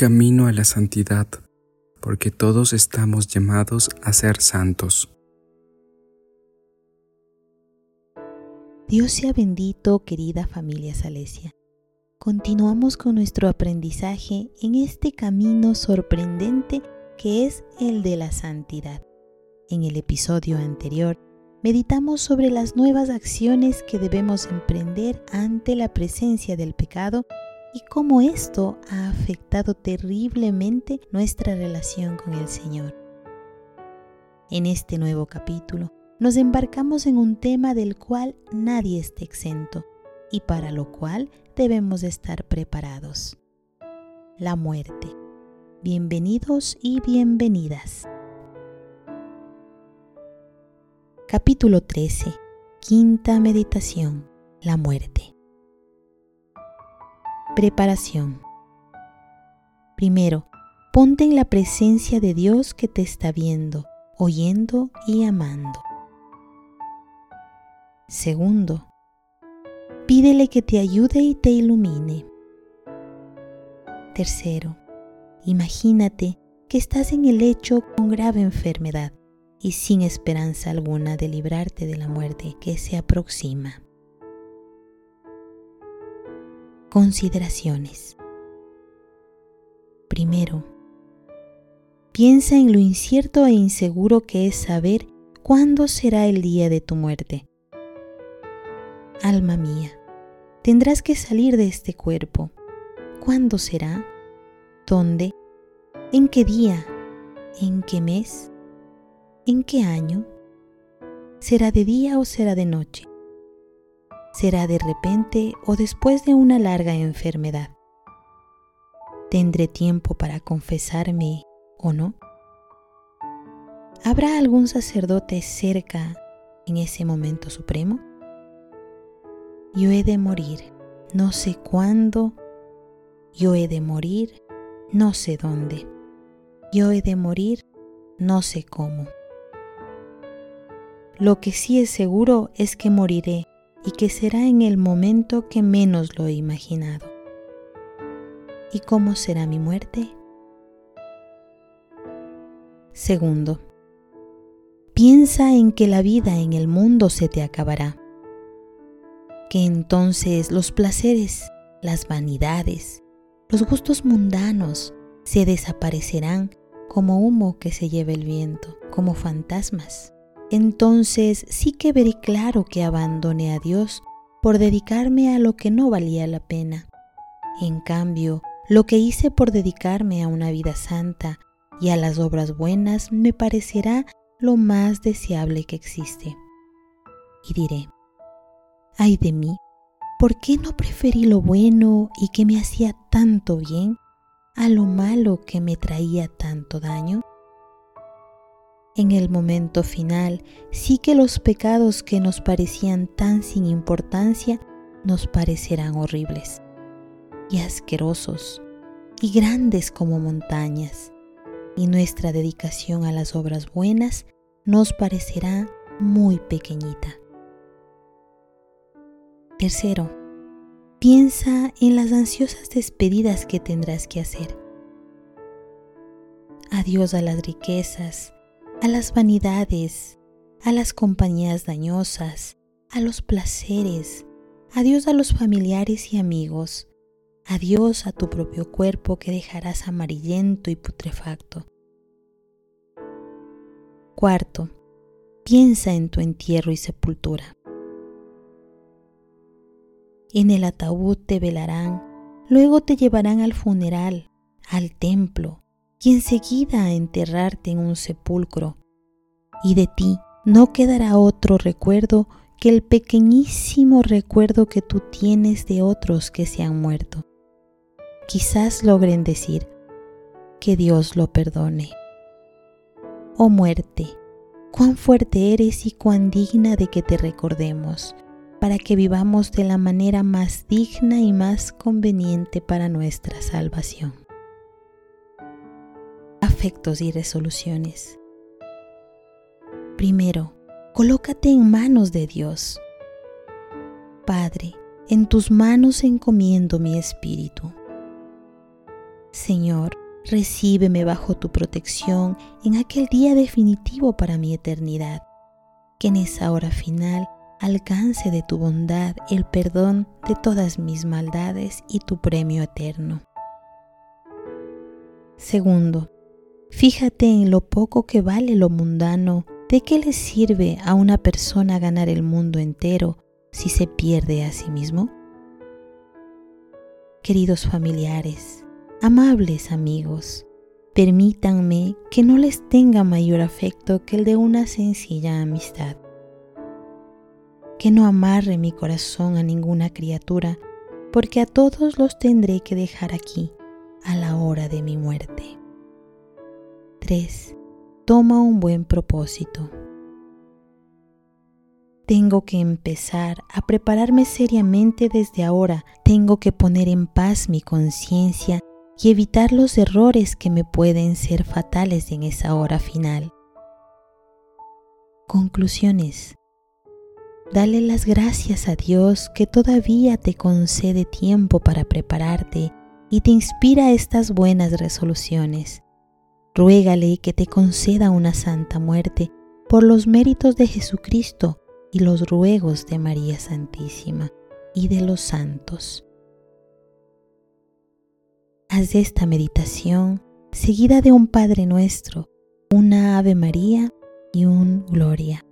camino a la santidad, porque todos estamos llamados a ser santos. Dios sea bendito, querida familia Salesia. Continuamos con nuestro aprendizaje en este camino sorprendente que es el de la santidad. En el episodio anterior, meditamos sobre las nuevas acciones que debemos emprender ante la presencia del pecado y cómo esto ha afectado terriblemente nuestra relación con el Señor. En este nuevo capítulo, nos embarcamos en un tema del cual nadie está exento y para lo cual debemos estar preparados: la muerte. Bienvenidos y bienvenidas. Capítulo 13. Quinta meditación: la muerte. Preparación. Primero, ponte en la presencia de Dios que te está viendo, oyendo y amando. Segundo, pídele que te ayude y te ilumine. Tercero, imagínate que estás en el lecho con grave enfermedad y sin esperanza alguna de librarte de la muerte que se aproxima. Consideraciones. Primero, piensa en lo incierto e inseguro que es saber cuándo será el día de tu muerte. Alma mía, tendrás que salir de este cuerpo. ¿Cuándo será? ¿Dónde? ¿En qué día? ¿En qué mes? ¿En qué año? ¿Será de día o será de noche? ¿Será de repente o después de una larga enfermedad? ¿Tendré tiempo para confesarme o no? ¿Habrá algún sacerdote cerca en ese momento supremo? Yo he de morir, no sé cuándo. Yo he de morir, no sé dónde. Yo he de morir, no sé cómo. Lo que sí es seguro es que moriré y que será en el momento que menos lo he imaginado. ¿Y cómo será mi muerte? Segundo, piensa en que la vida en el mundo se te acabará, que entonces los placeres, las vanidades, los gustos mundanos se desaparecerán como humo que se lleva el viento, como fantasmas. Entonces sí que veré claro que abandoné a Dios por dedicarme a lo que no valía la pena. En cambio, lo que hice por dedicarme a una vida santa y a las obras buenas me parecerá lo más deseable que existe. Y diré: ¡ay de mí! ¿Por qué no preferí lo bueno y que me hacía tanto bien a lo malo que me traía tanto daño? En el momento final, sí que los pecados que nos parecían tan sin importancia nos parecerán horribles y asquerosos y grandes como montañas, y nuestra dedicación a las obras buenas nos parecerá muy pequeñita. Tercero, piensa en las ansiosas despedidas que tendrás que hacer. Adiós a las riquezas, a las vanidades, a las compañías dañosas, a los placeres. Adiós a los familiares y amigos. Adiós a tu propio cuerpo que dejarás amarillento y putrefacto. Cuarto, piensa en tu entierro y sepultura. En el ataúd te velarán, luego te llevarán al funeral, al templo, y enseguida a enterrarte en un sepulcro, y de ti no quedará otro recuerdo que el pequeñísimo recuerdo que tú tienes de otros que se han muerto. Quizás logren decir: que Dios lo perdone. Oh muerte, cuán fuerte eres y cuán digna de que te recordemos, para que vivamos de la manera más digna y más conveniente para nuestra salvación. Afectos y resoluciones. Primero, colócate en manos de Dios. Padre, en tus manos encomiendo mi espíritu. Señor, recíbeme bajo tu protección en aquel día definitivo para mi eternidad, que en esa hora final alcance de tu bondad el perdón de todas mis maldades y tu premio eterno. Segundo, fíjate en lo poco que vale lo mundano. ¿De qué le sirve a una persona ganar el mundo entero si se pierde a sí mismo? Queridos familiares, amables amigos, permítanme que no les tenga mayor afecto que el de una sencilla amistad. Que no amarre mi corazón a ninguna criatura, porque a todos los tendré que dejar aquí a la hora de mi muerte. 3. Toma un buen propósito. Tengo que empezar a prepararme seriamente desde ahora. Tengo que poner en paz mi conciencia y evitar los errores que me pueden ser fatales en esa hora final. Conclusiones. Dale las gracias a Dios que todavía te concede tiempo para prepararte y te inspira estas buenas resoluciones. Ruégale que te conceda una santa muerte por los méritos de Jesucristo y los ruegos de María Santísima y de los santos. Haz esta meditación seguida de un Padre Nuestro, una Ave María y un Gloria.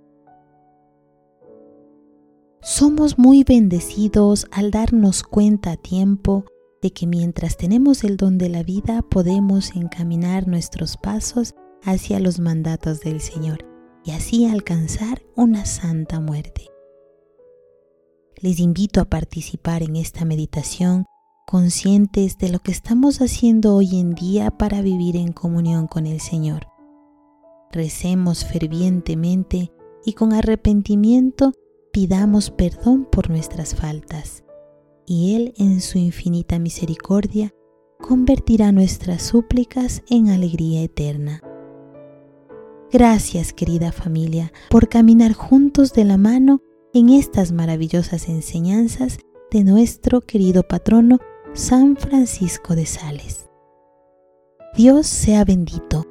Somos muy bendecidos al darnos cuenta a tiempo de que mientras tenemos el don de la vida podemos encaminar nuestros pasos hacia los mandatos del Señor y así alcanzar una santa muerte. Les invito a participar en esta meditación conscientes de lo que estamos haciendo hoy en día para vivir en comunión con el Señor. Recemos fervientemente y con arrepentimiento pidamos perdón por nuestras faltas, y Él en su infinita misericordia convertirá nuestras súplicas en alegría eterna. Gracias, querida familia, por caminar juntos de la mano en estas maravillosas enseñanzas de nuestro querido patrono San Francisco de Sales. Dios sea bendito.